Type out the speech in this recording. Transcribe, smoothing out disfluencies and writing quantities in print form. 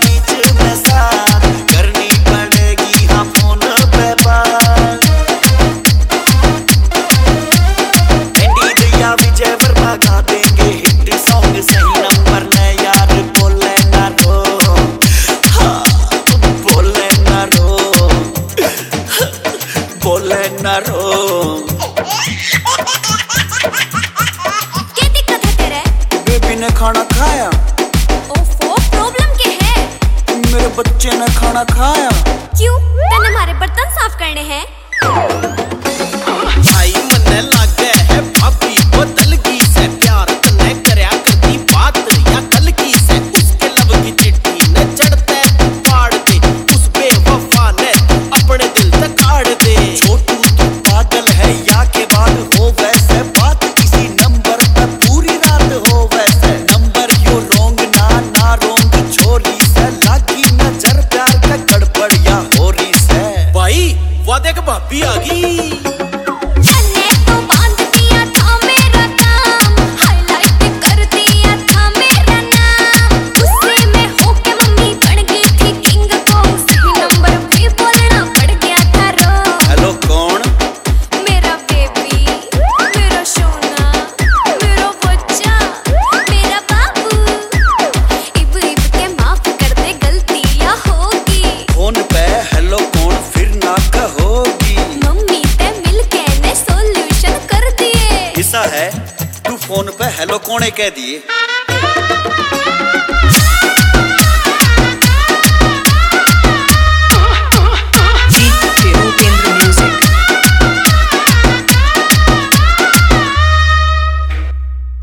बीच में साथ करनी पड़ेगी हाँ फोन पे बात। एंडी दिया विजय वर्मा गा देंगे हिट सॉन्ग, सही नंबर ने यार बोले ना रो, हाँ बोले ना रो, बोले ना रो। क्या दिक्कत है तेरे? बेबी ने खाना खाया। ओफो, प्रॉब्लम क्या है? मेरे बच्चे ने खाना खाया। क्यों? तने हमारे बर्तन साफ करने हैं? भाई मन्ने लागे है भाभी बदल की से प्यार तने करया करती बात या कल की से, उसके लब की चिट्ठी ने चढ़ते पाड़ दे, उस बेवफा ने अपने दिल से काट दे। छोटू तू पागल है या के बाद हो वैसे बात, किसी नंबर पे पूरी रात हो वैसे नंबर यो रोंग ना रोंग छोरी से लागी नजर प्यार का गड़बड़ या हो रही से। भाई वो देख भाभी आ गई। तने तो बांध दिया था मेरा काम, हाईलाइट कर दिया था मेरा नाम, गुस्से में होके मम्मी बन गई थी किंग कॉन्ग, सही नंबर भी बोलना पड़ गया था रो। हेलो कौन? मेरा बेबी, मेरा सोना, मेरा बच्चा, मेरा बाबू, इब के माफ कर दे गलतियां होगी। फोन पे हेलो कौन फिर ना कहोगी। मम्मी ते मिलके ने सॉल्यूशन कर दिए। ऐसा है तू फोन पे हेलो कौन कह दिए। DJ Upinder Music.